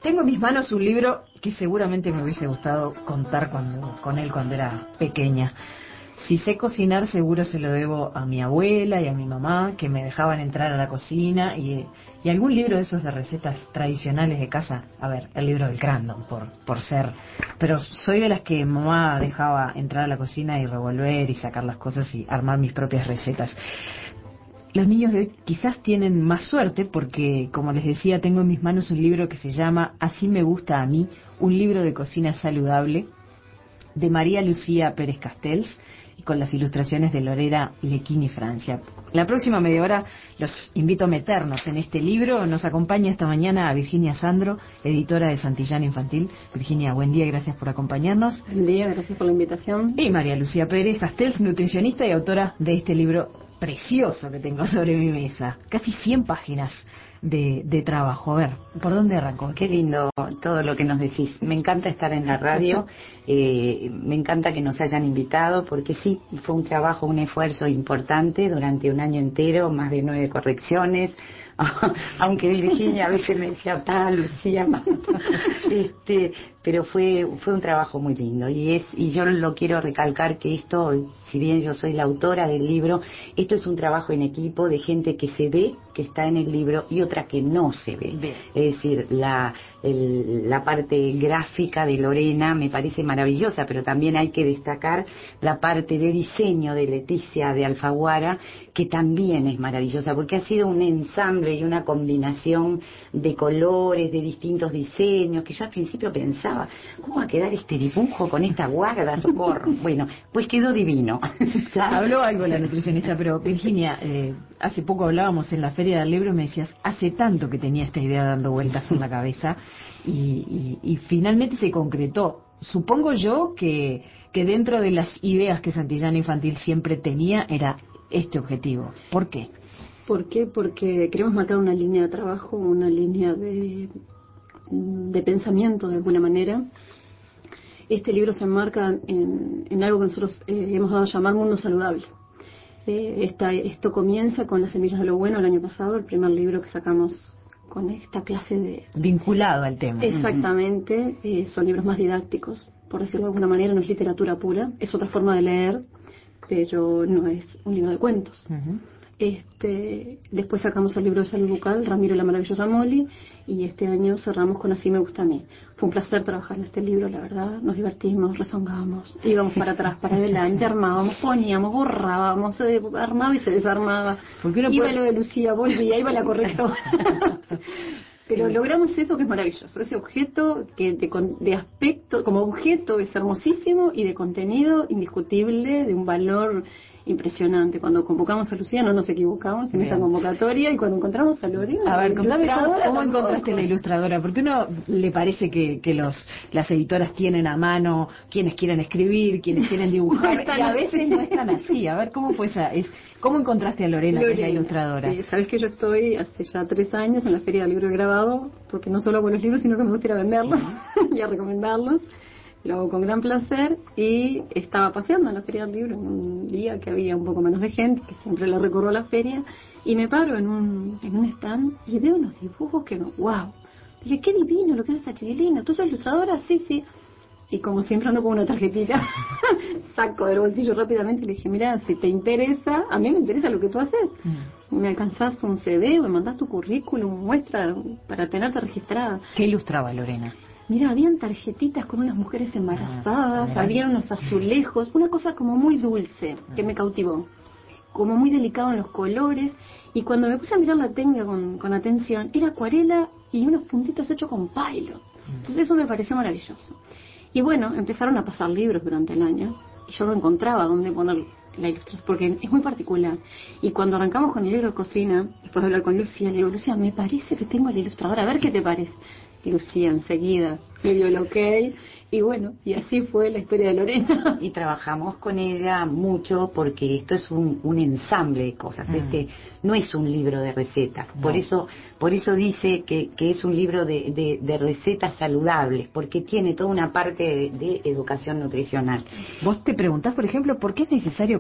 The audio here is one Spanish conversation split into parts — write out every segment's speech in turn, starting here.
Tengo en mis manos un libro que seguramente me hubiese gustado contar con él cuando era pequeña. Si sé cocinar, seguro se lo debo a mi abuela y a mi mamá, que me dejaban entrar a la cocina, y algún libro de esos de recetas tradicionales de casa. A ver, el libro del Crandon, por ser. Pero soy de las que mamá dejaba entrar a la cocina y revolver y sacar las cosas y armar mis propias recetas. Los niños de hoy quizás tienen más suerte porque, como les decía, tengo en mis manos un libro que se llama Así me gusta a mí, un libro de cocina saludable de María Lucía Pérez Castells y con las ilustraciones de Lorena Lequini Francia. La próxima media hora los invito a meternos en este libro. Nos acompaña esta mañana a Virginia Sandro, editora de Santillana Infantil. Virginia, buen día, gracias por acompañarnos. Buen día, gracias por la invitación. Y María Lucía Pérez Castells, nutricionista y autora de este libro precioso que tengo sobre mi mesa. Casi 100 páginas de trabajo. A ver, ¿por dónde arranco? Qué lindo todo lo que nos decís. Me encanta estar en la radio, me encanta que nos hayan invitado, porque sí, fue un trabajo, un esfuerzo importante durante un año entero, más de 9 correcciones, aunque Virginia a veces me decía, Lucía, pero fue un trabajo muy lindo, y yo lo quiero recalcar que esto, si bien yo soy la autora del libro, esto es un trabajo en equipo de gente que se ve que está en el libro y otra que no se ve. Bien. Es decir, la parte gráfica de Lorena me parece maravillosa, pero también hay que destacar la parte de diseño de Leticia de Alfaguara, que también es maravillosa, porque ha sido un ensamble y una combinación de colores, de distintos diseños, que yo al principio pensaba, ¿cómo va a quedar este dibujo con esta guarda? Socorro. Bueno, pues quedó divino. Habló algo la nutricionista, pero Virginia, hace poco hablábamos en la Feria del Libro y me decías, hace tanto que tenía esta idea dando vueltas en la cabeza y finalmente se concretó. Supongo yo que dentro de las ideas que Santillana Infantil siempre tenía era este objetivo. ¿Por qué? ¿Por qué? Porque queremos marcar una línea de trabajo, una línea de pensamiento de alguna manera. Este libro se enmarca en algo que nosotros hemos dado a llamar mundo saludable. Esto comienza con Las semillas de lo bueno el año pasado, el primer libro que sacamos con esta clase de... Vinculado al tema. Exactamente, son libros más didácticos, por decirlo de alguna manera, no es literatura pura, es otra forma de leer, pero no es un libro de cuentos. Después sacamos el libro de salud bucal, Ramiro y la maravillosa Molly, y este año cerramos con Así me gusta a mí. Fue un placer trabajar en este libro, la verdad, nos divertimos, rezongamos, íbamos para atrás, para adelante, armábamos, poníamos, borrábamos, armaba y se desarmaba, iba lo de Lucía, volvía, iba la correctora. Pero logramos eso que es maravilloso, ese objeto que de aspecto, como objeto es hermosísimo y de contenido indiscutible, de un valor impresionante. Cuando convocamos a Lucía no nos equivocamos en esta convocatoria, y cuando encontramos a Lorena... A ver, contame cómo encontraste la ilustradora, porque uno le parece que las editoras tienen a mano quienes quieren escribir, quienes quieren dibujar, y a veces no están así. A ver, ¿cómo fue cómo encontraste a Lorena, que es la ilustradora? Sabes que yo estoy hace ya 3 años en la Feria del Libro de Grabado, porque no solo hago los libros, sino que me gusta ir a venderlos y a recomendarlos. Lo hago con gran placer, y estaba paseando en la Feria del Libro en un día que había un poco menos de gente, que siempre la recorro a la feria, y me paro en un stand y veo unos dibujos que wow. Dije, qué divino lo que hace esa chiquilina, ¿tú sos ilustradora? Sí, sí. Y como siempre ando con una tarjetita, saco del bolsillo rápidamente y le dije, mira, si te interesa, a mí me interesa lo que tú haces. Me alcanzás un CD, me mandás tu currículum, muestra para tenerte registrada. ¿Qué ilustraba Lorena? Mira, habían tarjetitas con unas mujeres embarazadas, había unos azulejos, una cosa como muy dulce, que me cautivó, como muy delicado en los colores, y cuando me puse a mirar la técnica con atención, era acuarela y unos puntitos hechos con pailo. Entonces eso me pareció maravilloso. Y bueno, empezaron a pasar libros durante el año, y yo no encontraba dónde poner la ilustración, porque es muy particular. Y cuando arrancamos con el libro de cocina, después de hablar con Lucía, le digo, Lucía, me parece que tengo a la ilustradora, a ver qué te parece. Y Lucía enseguida me dio el ok, y bueno, y así fue la historia de Lorena. Y trabajamos con ella mucho porque esto es un ensamble de cosas. No es un libro de recetas. No. Por eso dice que es un libro de recetas saludables, porque tiene toda una parte de educación nutricional. Vos te preguntás, por ejemplo, ¿por qué es necesario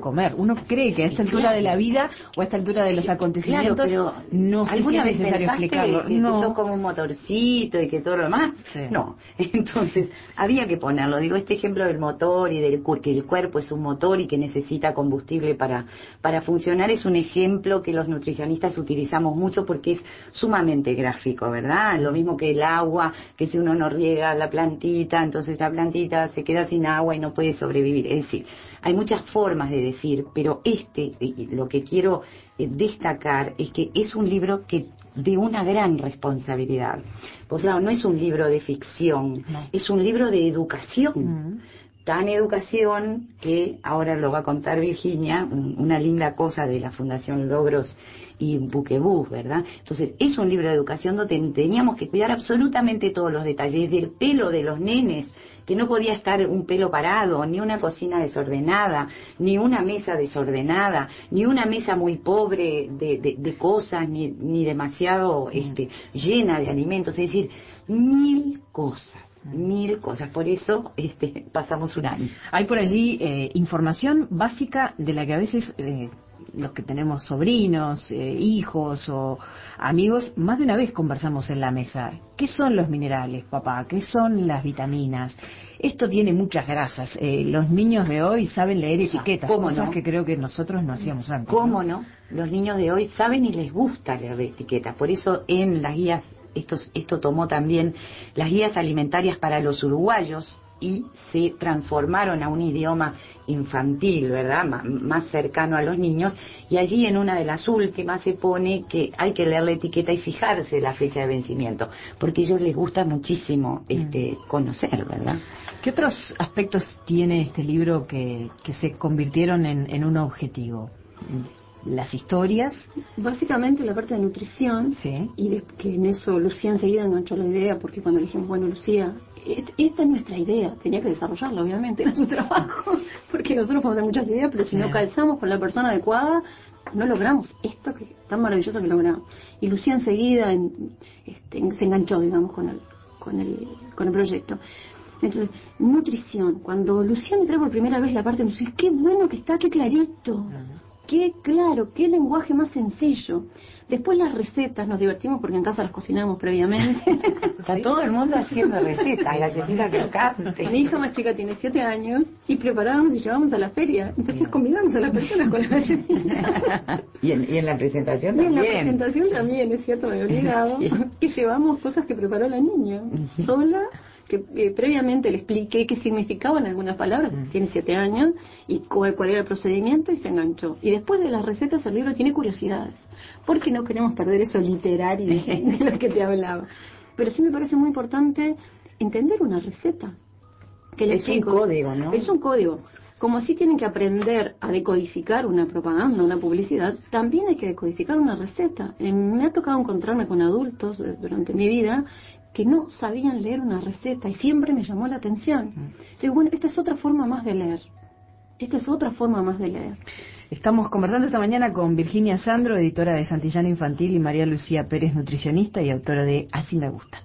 comer. Uno cree que a esta altura de la vida o a esta altura de los acontecimientos claro, no sé si es necesario explicarlo. Que sos como un motorcito y que todo lo demás. Sí. No, entonces había que ponerlo. Digo, este ejemplo del motor y que el cuerpo es un motor y que necesita combustible para funcionar es un ejemplo que los nutricionistas utilizamos mucho porque es sumamente gráfico, ¿verdad? Lo mismo que el agua, que si uno no riega la plantita, entonces la plantita se queda sin agua y no puede sobrevivir. Es decir, hay muchas formas de decir, pero lo que quiero destacar es que es un libro que de una gran responsabilidad. Pues claro, no es un libro de ficción, no. Es un libro de educación. Tan educación que ahora lo va a contar Virginia, una linda cosa de la Fundación Logros y Buquebús, ¿verdad? Entonces, es un libro de educación donde teníamos que cuidar absolutamente todos los detalles, del pelo de los nenes, que no podía estar un pelo parado, ni una cocina desordenada, ni una mesa desordenada, ni una mesa muy pobre de cosas, ni demasiado llena de alimentos, es decir, mil cosas. Por eso pasamos un año. Hay por allí información básica de la que a veces los que tenemos sobrinos, hijos o amigos, más de una vez conversamos en la mesa. ¿Qué son los minerales, papá? ¿Qué son las vitaminas? Esto tiene muchas grasas. Los niños de hoy saben leer etiquetas, cosas que creo que nosotros no hacíamos antes. ¿Cómo no? Los niños de hoy saben y les gusta leer etiquetas. Por eso en las guías, esto tomó también las guías alimentarias para los uruguayos y se transformaron a un idioma infantil, ¿verdad? Más cercano a los niños, y allí en una de las últimas se pone que hay que leer la etiqueta y fijarse la fecha de vencimiento, porque a ellos les gusta muchísimo conocer, ¿verdad? ¿Qué otros aspectos tiene este libro que se convirtieron en un objetivo? Las historias, básicamente la parte de nutrición, sí. Y que en eso Lucía enseguida enganchó la idea, porque cuando le dijimos, bueno, Lucía, esta es nuestra idea, tenía que desarrollarla, obviamente, era su trabajo, porque nosotros podemos tener muchas ideas, pero si no calzamos con la persona adecuada, no logramos esto que tan maravilloso que logramos. Y Lucía enseguida se enganchó, digamos, con el proyecto. Entonces, nutrición, cuando Lucía me trae por primera vez la parte de nutrición, qué bueno que está, qué clarito. Qué claro, qué lenguaje más sencillo. Después las recetas, nos divertimos porque en casa las cocinamos previamente. Está todo el mundo haciendo recetas, galletitas crocantes. Mi hija más chica tiene 7 años y preparábamos y llevábamos a la feria. Entonces convidamos a las personas con las galletitas. Y en la presentación también. Y en la presentación también, es cierto, me he olvidado. Que llevamos cosas que preparó la niña, sola, que previamente le expliqué qué significaban algunas palabras, tiene 7 años, y cuál era el procedimiento, y se enganchó. Y después de las recetas el libro tiene curiosidades, porque no queremos perder eso literario de lo que te hablaba. Pero sí me parece muy importante entender una receta. Es un código, ¿no? Es un código. Como así tienen que aprender a decodificar una propaganda, una publicidad, también hay que decodificar una receta. Me ha tocado encontrarme con adultos durante mi vida que no sabían leer una receta y siempre me llamó la atención. Yo digo, bueno, esta es otra forma más de leer. Estamos conversando esta mañana con Virginia Sandro, editora de Santillana Infantil, y María Lucía Pérez, nutricionista y autora de Así me gusta.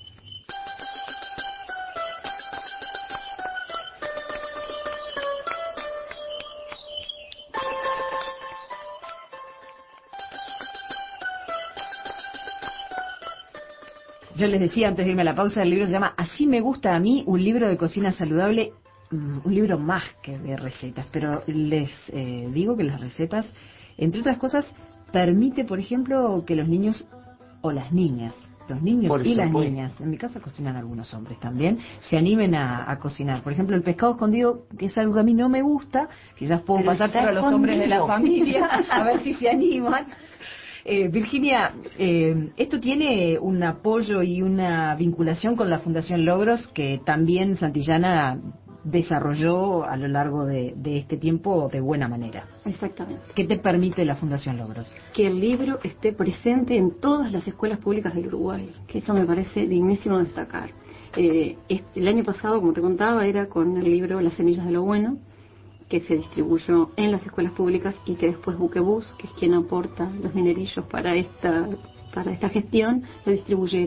Yo les decía antes de irme a la pausa, el libro se llama Así me gusta a mí, un libro de cocina saludable, un libro más que de recetas, pero les digo que las recetas, entre otras cosas, permite, por ejemplo, que los niños o las niñas, los niños por y supuesto. Las niñas, en mi casa cocinan algunos hombres también, se animen a cocinar. Por ejemplo, el pescado escondido, que es algo que a mí no me gusta, quizás puedo pasárselo a los hombres de la familia, a ver si se animan. Virginia, esto tiene un apoyo y una vinculación con la Fundación Logros que también Santillana desarrolló a lo largo de este tiempo de buena manera. Exactamente. ¿Qué te permite la Fundación Logros? Que el libro esté presente en todas las escuelas públicas del Uruguay, que eso me parece dignísimo destacar. El año pasado, como te contaba, era con el libro Las semillas de lo bueno, que se distribuyó en las escuelas públicas y que después Buquebús, que es quien aporta los dinerillos para esta gestión, lo distribuyera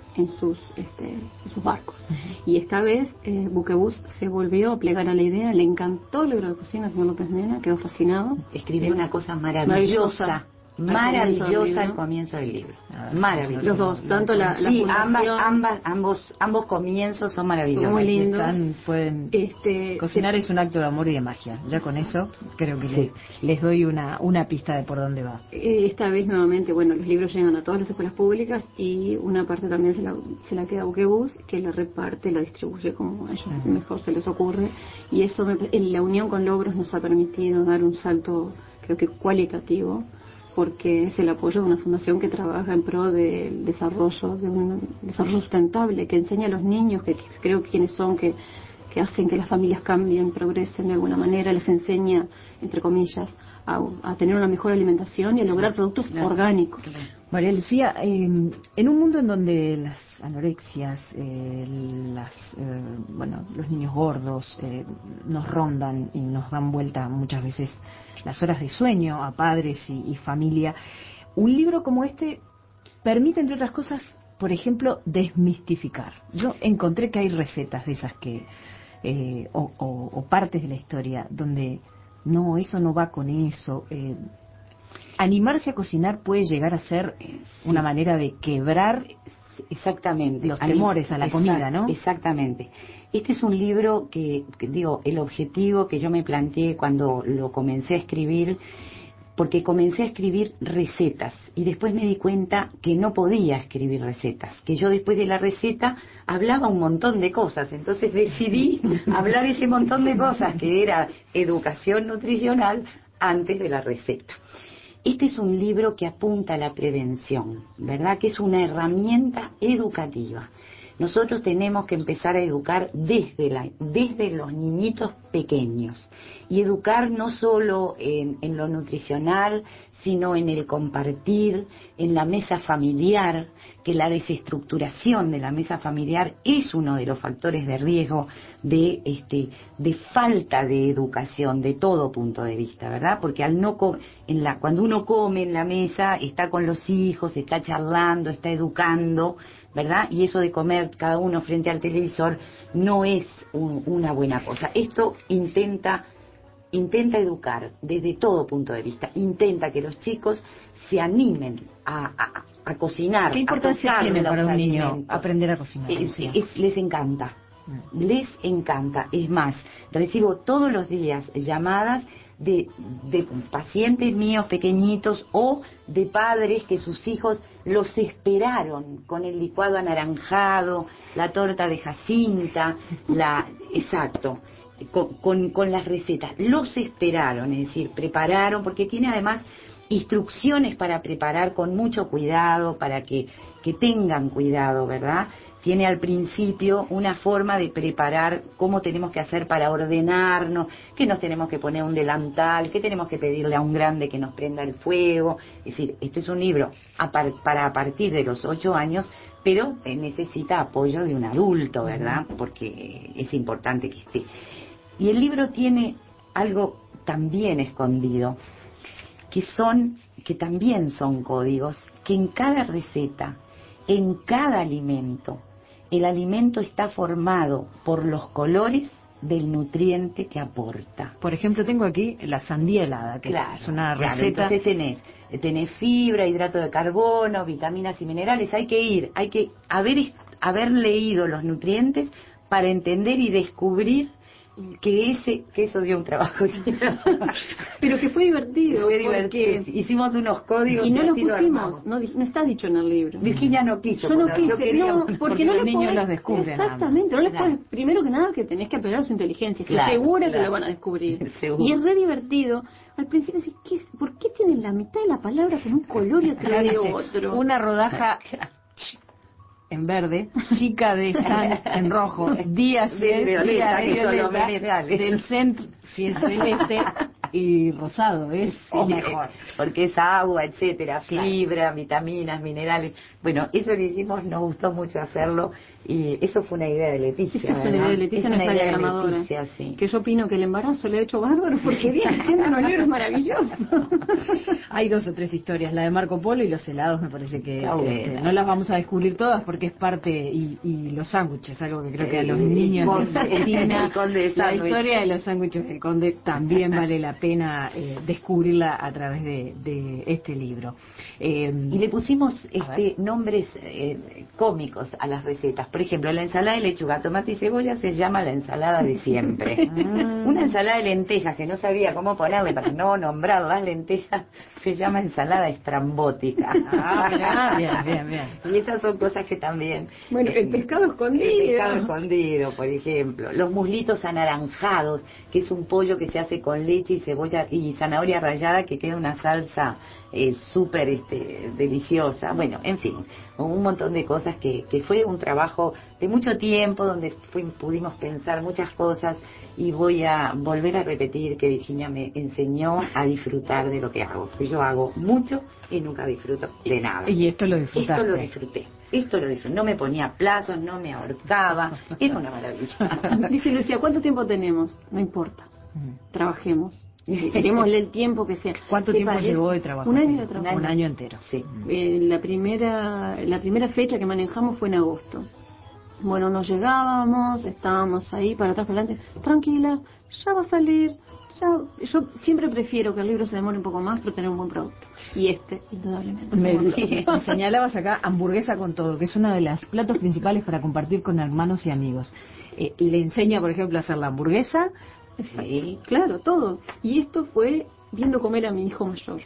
en sus barcos. Y esta vez Buquebus se volvió a plegar a la idea, le encantó el libro de cocina al señor López Mena, quedó fascinado. Escribió una cosa maravillosa al comienzo del libro. Maravilloso. Los dos, tanto la sí, fundación, ambos comienzos son maravillosos. Son muy lindos. Pueden cocinar es un acto de amor y de magia. Ya con eso creo que les doy una pista de por dónde va. Esta vez nuevamente, bueno, los libros llegan a todas las escuelas públicas y una parte también se la queda a Buquebus, que la reparte, la distribuye como a ellos mejor se les ocurre. Y eso, la unión con Logros nos ha permitido dar un salto, creo que cualitativo, porque es el apoyo de una fundación que trabaja en pro del desarrollo, de un desarrollo sustentable, que enseña a los niños, que creo que quienes son, que hacen que las familias cambien, progresen de alguna manera, les enseña, entre comillas, a tener una mejor alimentación y a lograr productos orgánicos. María Lucía, en un mundo en donde las anorexias, los niños gordos nos rondan y nos dan vuelta muchas veces las horas de sueño a padres y familia, un libro como este permite, entre otras cosas, por ejemplo, desmistificar. Yo encontré que hay recetas de esas que o partes de la historia donde no, eso no va con eso. Animarse a cocinar puede llegar a ser una manera de quebrar exactamente los temores a la comida, ¿no? Exactamente. Este es un libro que digo, el objetivo que yo me planteé cuando lo comencé a escribir, porque comencé a escribir recetas y después me di cuenta que no podía escribir recetas, que yo después de la receta hablaba un montón de cosas, entonces decidí hablar ese montón de cosas que era educación nutricional antes de la receta. Este es un libro que apunta a la prevención, ¿verdad? Que es una herramienta educativa. Nosotros tenemos que empezar a educar desde los niñitos pequeños. Y educar no solo en lo nutricional, sino en el compartir, en la mesa familiar, que la desestructuración de la mesa familiar es uno de los factores de riesgo de falta de educación de todo punto de vista, ¿verdad? Porque cuando uno come en la mesa está con los hijos, está charlando, está educando, ¿verdad? Y eso de comer cada uno frente al televisor no es una buena cosa. Esto intenta educar desde todo punto de vista, intenta que los chicos se animen a cocinar. ¿Qué importancia tiene para un niño aprender a cocinar? Les encanta, es más, recibo todos los días llamadas de pacientes míos pequeñitos o de padres que sus hijos los esperaron con el licuado anaranjado, la torta de Jacinta, con las recetas, los esperaron, es decir, prepararon, porque tiene además instrucciones para preparar con mucho cuidado, para que tengan cuidado, ¿verdad? Tiene al principio una forma de preparar cómo tenemos que hacer para ordenarnos, que nos tenemos que poner un delantal, que tenemos que pedirle a un grande que nos prenda el fuego. Es decir, este es un libro para a partir de los 8 años, pero necesita apoyo de un adulto, ¿verdad? Porque es importante que esté. Y el libro tiene algo también escondido, que también son códigos, que en cada receta, en cada alimento, el alimento está formado por los colores del nutriente que aporta. Por ejemplo, tengo aquí la sandía helada, que es una receta. Entonces tenés fibra, hidrato de carbono, vitaminas y minerales. Hay que haber leído los nutrientes para entender y descubrir que eso dio un trabajo. Pero que fue divertido. Hicimos unos códigos y no los pusimos, no está dicho en el libro. Virginia no quiso. Yo no quise, porque no los niños los descubren. Exactamente, no les puedes, primero que nada que tenés que apelar a su inteligencia, estoy segura que lo van a descubrir. Y es re divertido. Al principio decís, ¿por qué tienen la mitad de la palabra con un color y otra de otro? Una rodaja en verde, chica de Stan en rojo, Díaz del centro, si es celeste, y rosado, ¿es? O mejor. Porque es agua, etcétera, fibra, vitaminas, minerales. Bueno, eso que hicimos nos gustó mucho hacerlo y eso fue una idea de Leticia. Esa es una idea de Leticia, nuestra diagramadora. Leticia, sí. Que yo opino que el embarazo le ha hecho bárbaro porque viene haciendo unos libros maravillosos. Hay 2 o 3 historias, la de Marco Polo y los helados, me parece que buena. no las vamos a descubrir todas porque es parte, y los sándwiches, algo que creo que a los niños les fascina. El Conde de La sándwich. historia de los sándwiches del Conde también vale la pena descubrirla a través de este libro. Y le pusimos nombres cómicos a las recetas. Por ejemplo, la ensalada de lechuga, tomate y cebolla se llama la ensalada de siempre. Una ensalada de lentejas que no sabía cómo ponerle para no nombrar las lentejas se llama ensalada estrambótica. Bien. Y esas son cosas que también... Bueno, el pescado escondido. El pescado escondido, por ejemplo. Los muslitos anaranjados, que es un pollo que se hace con leche y cebolla y zanahoria rallada, que queda una salsa súper deliciosa. Bueno, en fin, un montón de cosas que fue un trabajo de mucho tiempo, donde pudimos pensar muchas cosas, y voy a volver a repetir que Virginia me enseñó a disfrutar de lo que hago. Porque yo hago mucho y nunca disfruto de nada. Y esto lo disfrutaste. Esto lo disfruté. No me ponía plazos, no me ahorcaba. Era una maravilla. Dice Lucía, ¿cuánto tiempo tenemos? No importa. Trabajemos. Démosle el tiempo que sea. ¿Cuánto tiempo llevó de trabajo? Un año de trabajo. Un año entero. Sí. La primera fecha que manejamos fue en agosto. Bueno, nos llegábamos, estábamos ahí para atrás, para adelante. Tranquila, ya va a salir. Yo siempre prefiero que el libro se demore un poco más, pero tener un buen producto. Y indudablemente. Me señalabas acá hamburguesa con todo, que es uno de los platos principales para compartir con hermanos y amigos. Le enseña, por ejemplo, a hacer la hamburguesa. Sí, claro, todo. Y esto fue viendo comer a mi hijo mayor.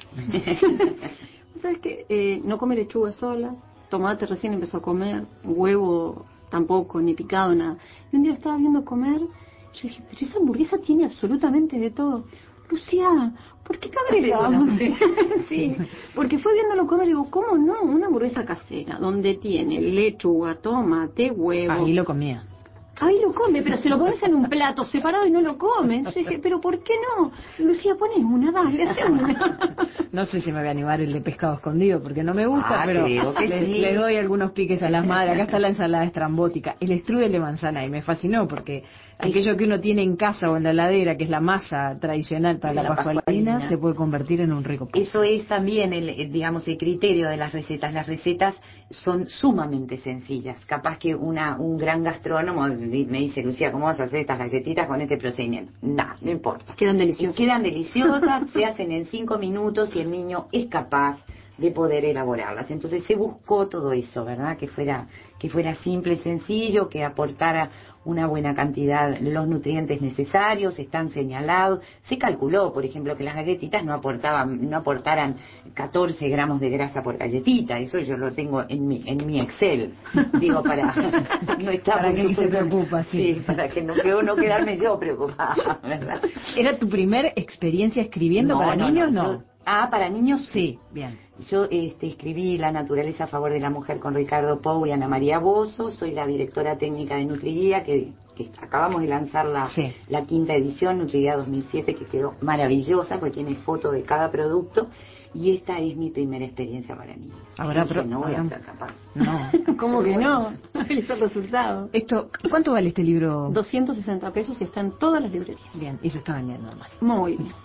¿Sabes qué? No come lechuga sola, tomate recién empezó a comer, huevo tampoco, ni picado, nada. Y un día estaba viendo comer, yo dije, pero esa hamburguesa tiene absolutamente de todo. Lucía, ¿por qué cabreamos? Sí, porque fue viéndolo comer y digo, ¿cómo no? Una hamburguesa casera, donde tiene lechuga, tomate, huevo. Ahí lo comía. Ahí lo come, pero se lo pones en un plato separado y no lo come. Entonces dije, ¿pero por qué no? Lucía, pones una, dale, hace una. No sé si me voy a animar el de pescado escondido, porque no me gusta, pero sí. le doy algunos piques a las madres. Acá está la ensalada estrambótica, el strudel de manzana, y me fascinó, porque aquello que uno tiene en casa o en la heladera, que es la masa tradicional para la pascualina, se puede convertir en un rico postre. Eso es también el criterio de las recetas. Las recetas son sumamente sencillas. Capaz que un gran gastrónomo me dice, Lucía, ¿cómo vas a hacer estas galletitas con este procedimiento? No importa. Quedan deliciosas. Quedan deliciosas, se hacen en 5 minutos y el niño es capaz de poder elaborarlas. Entonces se buscó todo eso, ¿verdad? Que fuera simple, sencillo, que aportara una buena cantidad, los nutrientes necesarios, están señalados. Se calculó, por ejemplo, que las galletitas no aportaran 14 gramos de grasa por galletita. Eso yo lo tengo en mi Excel. Digo, para no estar para que se preocupa, sí. Para que no quedarme yo preocupada, ¿verdad? ¿Era tu primer experiencia escribiendo para niños? No. Para niños sí, bien. Yo escribí La naturaleza a favor de la mujer con Ricardo Pou y Ana María Bozo. Soy la directora técnica de Nutriguía, que acabamos de lanzar la 5ª edición, Nutriguía 2007, que quedó maravillosa, porque tiene fotos de cada producto. Y esta es mi primera experiencia para niños. Ahora, no voy a ser capaz. No. ¿Cómo que no? Es el resultado. ¿Cuánto vale este libro? 260 pesos y está en todas las librerías. Bien, y se está vendiendo además. Muy bien.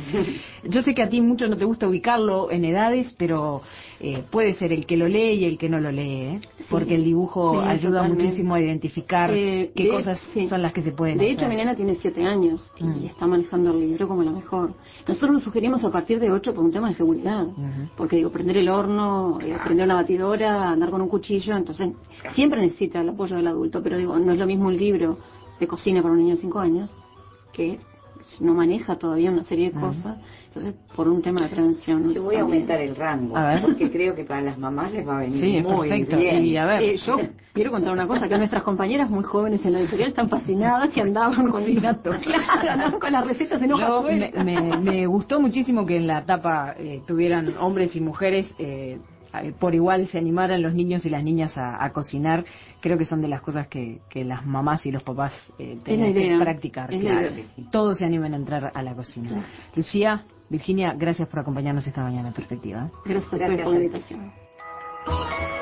Yo sé que a ti mucho no te gusta ubicarlo en edades, pero puede ser el que lo lee y el que no lo lee, porque el dibujo ayuda muchísimo a identificar qué cosas son las que se pueden hacer. De hecho, mi nena tiene 7 años y está manejando el libro como lo mejor. Nosotros lo sugerimos a partir de 8 por un tema de seguridad, porque digo, prender el horno, prender una batidora, andar con un cuchillo, entonces siempre necesita el apoyo del adulto, pero digo, no es lo mismo un libro de cocina para un niño de 5 años que no maneja todavía una serie de cosas, entonces por un tema de prevención. Yo voy a aumentar el rango, porque creo que para las mamás les va a venir muy perfecto. bien. Y a ver, yo quiero contar una cosa, que nuestras compañeras muy jóvenes en la editorial están fascinadas y andaban con andaban con las recetas en hoja suelta. Me gustó muchísimo que en la tapa tuvieran hombres y mujeres por igual se animaran los niños y las niñas a cocinar, creo que son de las cosas que las mamás y los papás tienen que practicar. Claro. Todos se animen a entrar a la cocina. Claro. Lucía, Virginia, gracias por acompañarnos esta mañana en Perspectiva. Gracias por la invitación.